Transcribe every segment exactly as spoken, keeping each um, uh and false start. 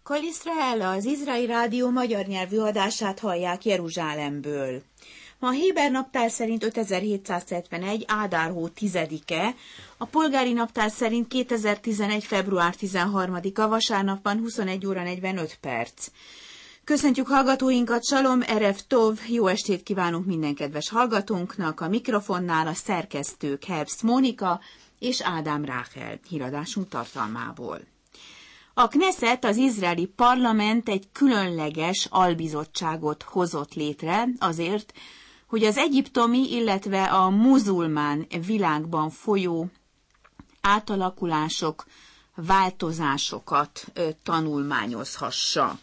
Kol Israel, az Izraeli Rádió magyar nyelvű adását hallják Jeruzsálemből. Ma a héber naptár szerint ötezer-hétszázhetvenegy. Ádár hó tizedike, a polgári naptár szerint kétezer-tizenegy. február tizenharmadika, vasárnap van, huszonegy óra negyvenöt perc. Köszöntjük hallgatóinkat, Salom, Erev Tov, jó estét kívánunk minden kedves hallgatónknak, a mikrofonnál a szerkesztők Herbst Mónika és Ádám Ráhel híradásunk tartalmából. A Knesset, az izraeli parlament egy különleges albizottságot hozott létre azért, hogy az egyiptomi, illetve a muzulmán világban folyó átalakulások, változásokat tanulmányozhassa.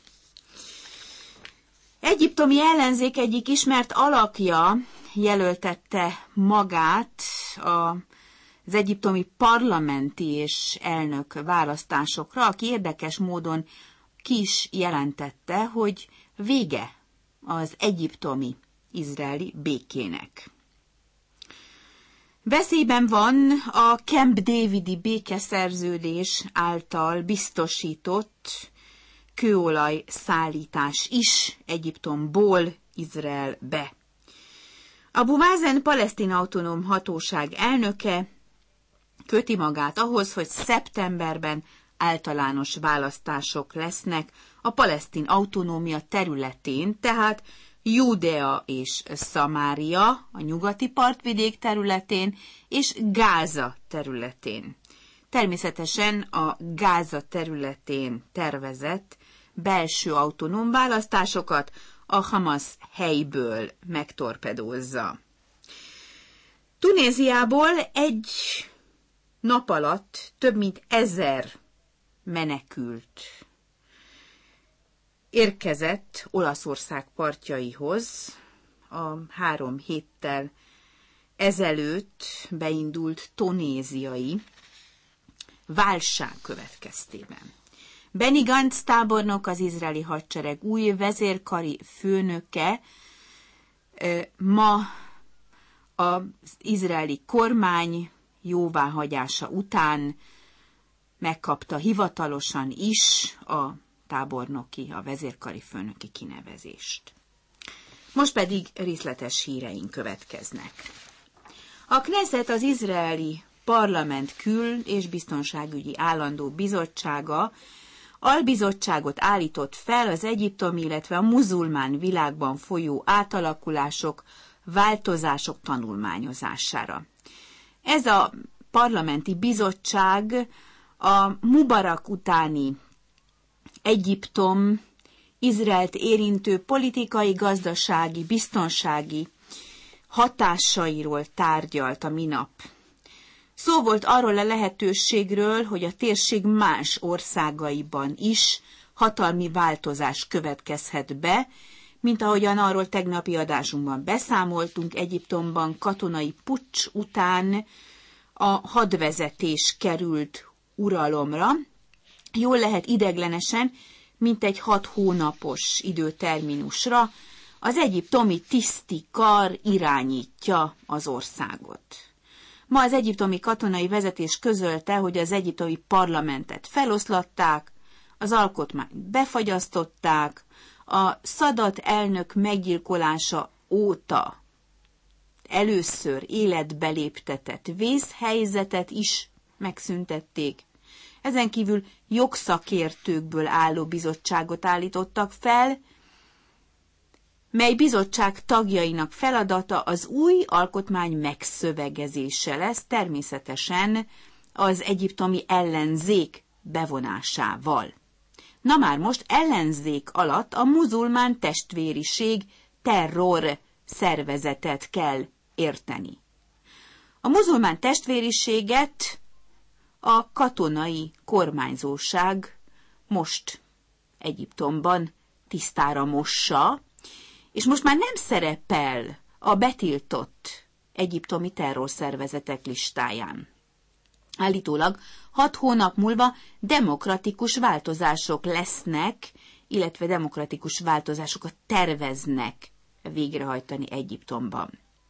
Egyiptomi ellenzék egyik ismert alakja jelöltette magát a az egyiptomi parlamenti és elnök választásokra, aki érdekes módon ki is jelentette, hogy vége az egyiptomi izraeli békének. Veszélyben van a Camp Davidi békeszerződés által biztosított kőolaj szállítás is Egyiptomból Izraelbe. Abu Mazen palesztin autonóm hatóság elnöke köti magát ahhoz, hogy szeptemberben általános választások lesznek a palesztin autonómia területén, tehát Judea és Szamária a nyugati partvidék területén és Gáza területén. Természetesen a Gáza területén tervezett belső autonóm választásokat a Hamas helyből megtorpedózza. Tunéziából egy nap alatt több mint ezer menekült érkezett Olaszország partjaihoz a három héttel ezelőtt beindult tunéziai válság következtében. Benny Gantz tábornok, az izraeli hadsereg új vezérkari főnöke ma az izraeli kormány jóváhagyása után megkapta hivatalosan is a tábornoki, a vezérkari főnöki kinevezést. Most pedig részletes híreink következnek. A Knesset, az izraeli parlament kül- és biztonságügyi állandó bizottsága albizottságot állított fel az egyiptomi, illetve a muzulmán világban folyó átalakulások, változások tanulmányozására. Ez a parlamenti bizottság a Mubarak utáni Egyiptom, Izraelt érintő politikai, gazdasági, biztonsági hatásairól tárgyalt a minap. Szó volt arról a lehetőségről, hogy a térség más országaiban is hatalmi változás következhet be, mint ahogyan arról tegnapi adásunkban beszámoltunk, Egyiptomban katonai puccs után a hadvezetés került uralomra. Jól lehet ideglenesen, mint egy hat hónapos időterminusra, az egyiptomi tiszti kar irányítja az országot. Ma az egyiptomi katonai vezetés közölte, hogy az egyiptomi parlamentet feloszlatták, az alkotmányt befagyasztották, a Szadat elnök meggyilkolása óta először életbe léptetett vészhelyzetet is megszüntették. Ezen kívül jogszakértőkből álló bizottságot állítottak fel, mely bizottság tagjainak feladata az új alkotmány megszövegezése lesz, természetesen az egyiptomi ellenzék bevonásával. Na már most ellenzék alatt a muzulmán testvériség terror szervezetet kell érteni. A muzulmán testvériséget a katonai kormányzóság most Egyiptomban tisztára mossa, és most már nem szerepel a betiltott egyiptomi terrorszervezetek listáján. Állítólag hat hónap múlva demokratikus változások lesznek, illetve demokratikus változásokat terveznek végrehajtani Egyiptomban.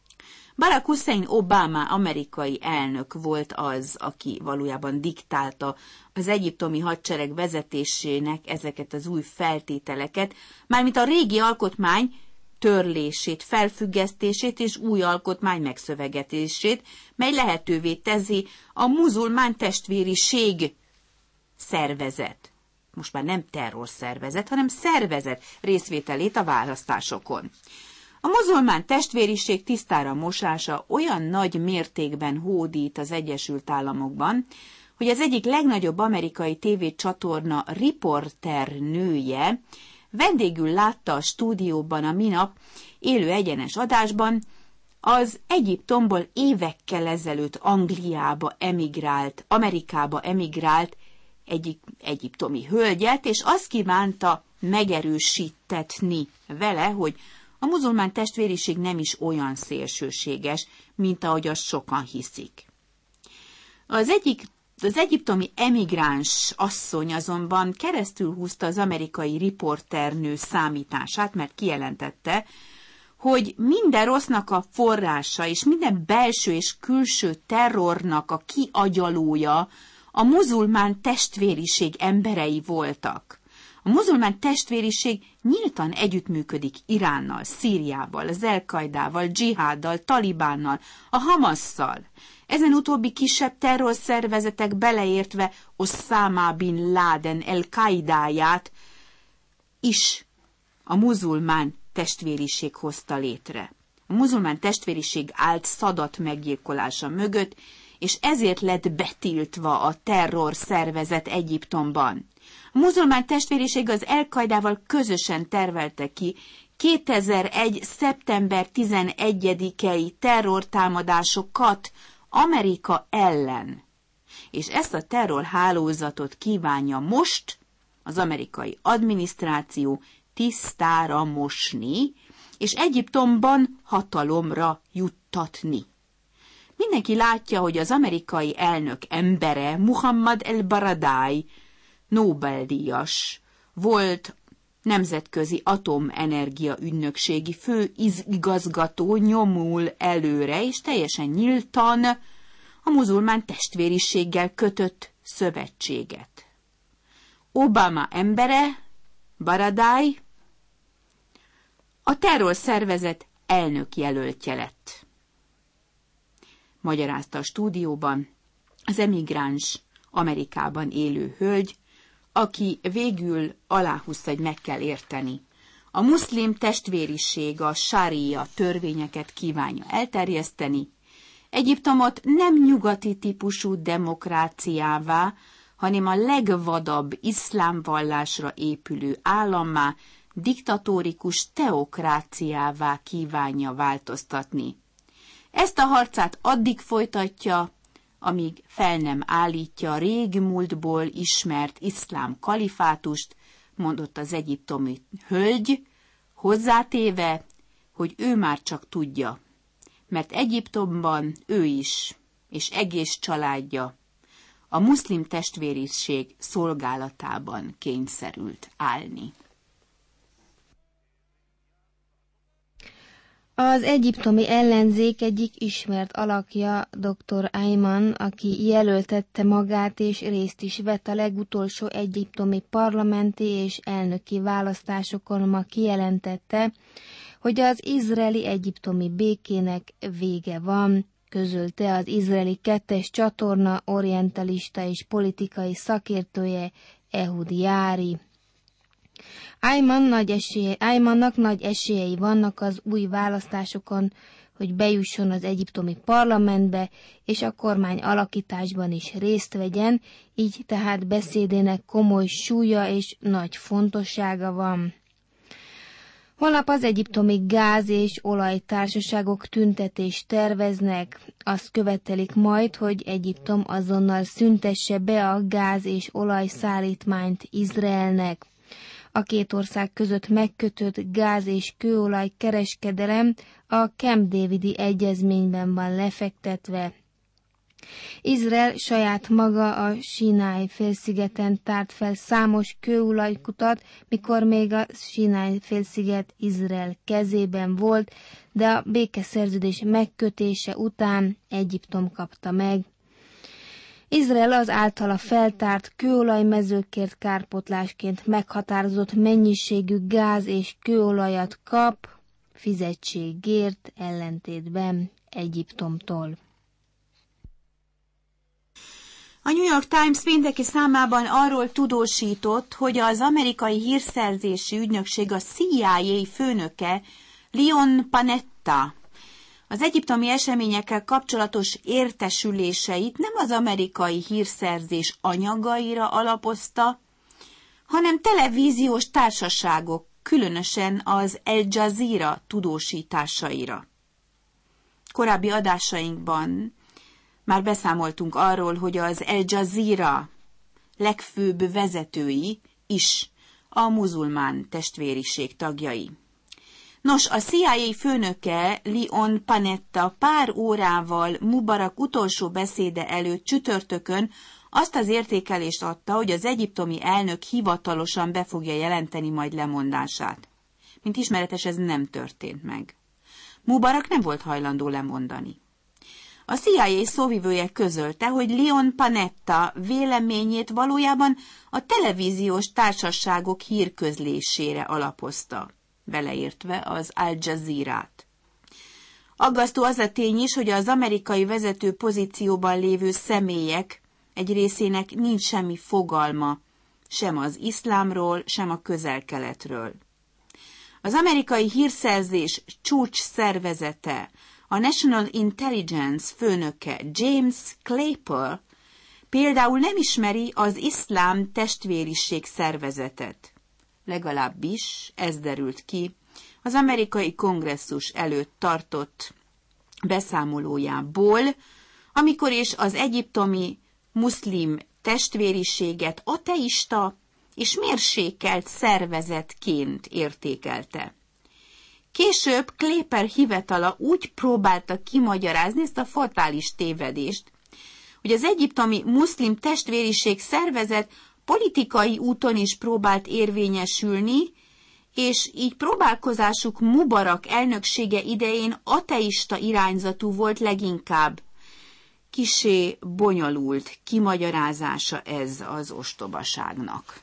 Barack Hussein Obama amerikai elnök volt az, aki valójában diktálta az egyiptomi hadsereg vezetésének ezeket az új feltételeket, mármint a régi alkotmány törlését, felfüggesztését és új alkotmány megszövegetését, mely lehetővé teszi a muzulmán testvériség szervezet, most már nem terrorszervezet, hanem szervezet részvételét a választásokon. A muzulmán testvériség tisztára mosása olyan nagy mértékben hódít az Egyesült Államokban, hogy az egyik legnagyobb amerikai tévécsatorna riporternője vendégül látta a stúdióban a minap élő egyenes adásban az Egyiptomból évekkel ezelőtt Angliába emigrált, Amerikába emigrált egyik egyiptomi hölgyet, és azt kívánta megerősítetni vele, hogy a muzulmán testvériség nem is olyan szélsőséges, mint ahogy azt sokan hiszik. Az egyik Az egyiptomi emigráns asszony azonban keresztül húzta az amerikai riporternő számítását, mert kijelentette, hogy minden rossznak a forrása és minden belső és külső terrornak a kiagyalója a muzulmán testvériség emberei voltak. A muzulmán testvériség nyíltan együttműködik Iránnal, Szíriával, az El-Kaidával, dzsiháddal, Talibánnal, a Hamasszal. Ezen utóbbi kisebb terrorszervezetek beleértve Oszama bin Laden El-Kaidáját is a muzulmán testvériség hozta létre. A muzulmán testvériség állt Szadat meggyilkolása mögött, és ezért lett betiltva a terrorszervezet Egyiptomban. A muzulmán testvériség az El-Kaidával közösen tervelte ki kétezer-egy. szeptember tizenegyedikei terrortámadásokat Amerika ellen. És ezt a terrorhálózatot kívánja most az amerikai adminisztráció tisztára mosni, és Egyiptomban hatalomra juttatni. Mindenki látja, hogy az amerikai elnök embere, Muhammad el-Baradei, Nobel-díjas, volt nemzetközi atomenergia ügynökségi főigazgató, nyomul előre, és teljesen nyíltan a muzulmán testvériséggel kötött szövetséget. Obama embere, Baradei, a terrorszervezet elnök jelöltje lett. Magyarázta a stúdióban az emigráns Amerikában élő hölgy, aki végül aláhúzta, hogy meg kell érteni. A muszlim testvériség a sária törvényeket kívánja elterjeszteni. Egyiptomot nem nyugati típusú demokráciává, hanem a legvadabb iszlám vallásra épülő állammá, diktatórikus teokráciává kívánja változtatni. Ezt a harcát addig folytatja, amíg fel nem állítja a régmúltból ismert iszlám kalifátust, mondott az egyiptomi hölgy, hozzátéve, hogy ő már csak tudja, mert Egyiptomban ő is, és egész családja a muszlim testvériség szolgálatában kényszerült állni. Az egyiptomi ellenzék egyik ismert alakja, doktor Ayman, aki jelöltette magát és részt is vett a legutolsó egyiptomi parlamenti és elnöki választásokon, ma kijelentette, hogy az izraeli-egyiptomi békének vége van, közölte az izraeli kettes csatorna orientalista és politikai szakértője Ehud Jári. Ayman nagy esélye, Aymannak nagy esélyei vannak az új választásokon, hogy bejusson az egyiptomi parlamentbe, és a kormány alakításban is részt vegyen, így tehát beszédének komoly súlya és nagy fontossága van. Holnap az egyiptomi gáz- és olajtársaságok tüntetést terveznek. Azt követelik majd, hogy Egyiptom azonnal szüntesse be a gáz- és olajszállítmányt Izraelnek. A két ország között megkötött gáz- és kőolaj kereskedelem a Camp Davidi egyezményben van lefektetve. Izrael saját maga a Sínáj félszigeten tárt fel számos kőolajkutat, mikor még a Sínáj félsziget Izrael kezében volt, de a békeszerződés megkötése után Egyiptom kapta meg. Izrael az általa feltárt kőolajmezőkért kárpótlásként meghatározott mennyiségű gáz és kőolajat kap fizetségért ellentétben Egyiptomtól. A New York Times pénteki számában arról tudósított, hogy az amerikai hírszerzési ügynökség a C I A főnöke Leon Panetta az egyiptomi eseményekkel kapcsolatos értesüléseit nem az amerikai hírszerzés anyagaira alapozta, hanem televíziós társaságok, különösen az Al Jazeera tudósításaira. Korábbi adásainkban már beszámoltunk arról, hogy az Al Jazeera legfőbb vezetői is a muzulmán testvériség tagjai. Nos, a C I A főnöke Leon Panetta pár órával Mubarak utolsó beszéde előtt csütörtökön azt az értékelést adta, hogy az egyiptomi elnök hivatalosan be fogja jelenteni majd lemondását. Mint ismeretes, ez nem történt meg. Mubarak nem volt hajlandó lemondani. A C I A szóvivője közölte, hogy Leon Panetta véleményét valójában a televíziós társaságok hírközlésére alapozta, beleértve az Al Jazeerát. Aggasztó az a tény is, hogy az amerikai vezető pozícióban lévő személyek egy részének nincs semmi fogalma, sem az iszlámról, sem a közel-keletről. Az amerikai hírszerzés csúcs szervezete, a National Intelligence főnöke James Clapper például nem ismeri az iszlám testvériség szervezetet. Legalábbis ez derült ki az amerikai kongresszus előtt tartott beszámolójából, amikor is az egyiptomi muszlim testvériséget ateista és mérsékelt szervezetként értékelte. Később Clapper hivatala úgy próbálta kimagyarázni ezt a fatális tévedést, hogy az egyiptomi muszlim testvériség szervezet politikai úton is próbált érvényesülni, és így próbálkozásuk Mubarak elnöksége idején ateista irányzatú volt leginkább. Kissé bonyolult kimagyarázása ez az ostobaságnak.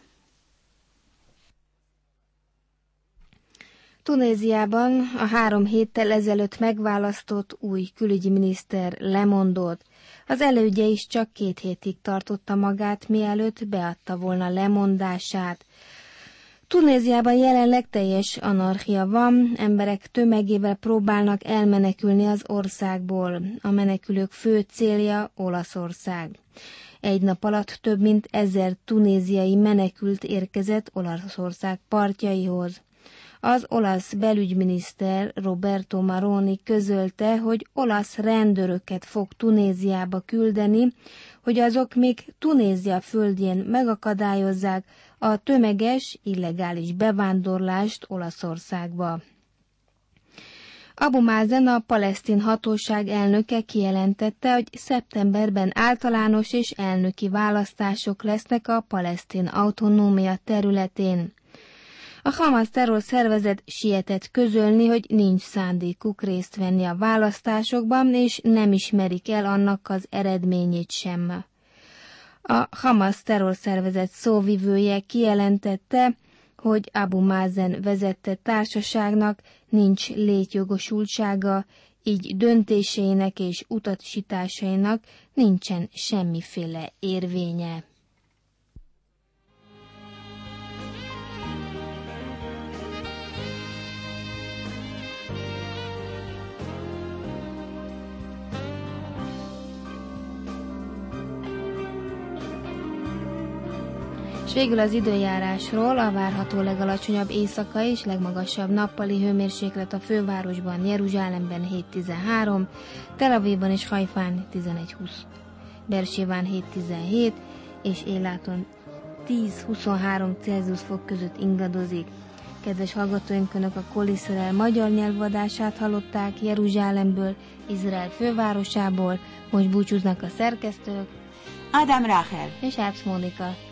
Tunéziában a három héttel ezelőtt megválasztott új külügyi miniszter lemondott. Az elődje is csak két hétig tartotta magát, mielőtt beadta volna lemondását. Tunéziában jelenleg teljes anarchia van, emberek tömegével próbálnak elmenekülni az országból. A menekülők fő célja Olaszország. Egy nap alatt több mint ezer tunéziai menekült érkezett Olaszország partjaihoz. Az olasz belügyminiszter Roberto Maroni közölte, hogy olasz rendőröket fog Tunéziába küldeni, hogy azok még Tunézia földjén megakadályozzák a tömeges, illegális bevándorlást Olaszországba. Abu Mazen, a palesztin hatóság elnöke kijelentette, hogy szeptemberben általános és elnöki választások lesznek a palesztin autonómia területén. A Hamas terrorszervezet sietett közölni, hogy nincs szándékuk részt venni a választásokban, és nem ismerik el annak az eredményét sem. A Hamas terrorszervezet szóvivője kijelentette, hogy Abu Mazen vezette társaságnak nincs létjogosultsága, így döntéseinek és utasításainak nincsen semmiféle érvénye. És végül az időjárásról: a várható legalacsonyabb éjszakai és legmagasabb nappali hőmérséklet a fővárosban, Jeruzsálemben hét tizenhárom, Tel Avivban és Hajfán tizenegy húsz, Beerséván hét tizenhét és Éláton tíz huszonhárom Celsius fok között ingadozik. Kedves hallgatóink, Önök a Kol Iszrael magyar nyelvadását hallották Jeruzsálemből, Izrael fővárosából. Most búcsúznak a szerkesztők Ádám Ráhel és Ács Mónika.